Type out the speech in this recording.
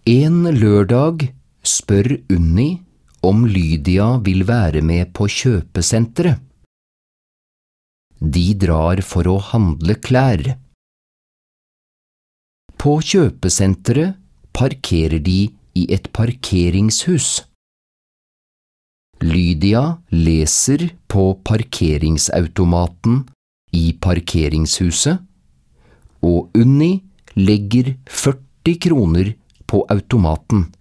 En lørdag spør Unni om Lydia vil være med på kjøpesenteret. De drar for å handle klær. På kjøpesenteret parkerer de i et parkeringshus. Lydia leser på parkeringsautomaten i parkeringshuset, og Unni legger 40 kroner på automaten.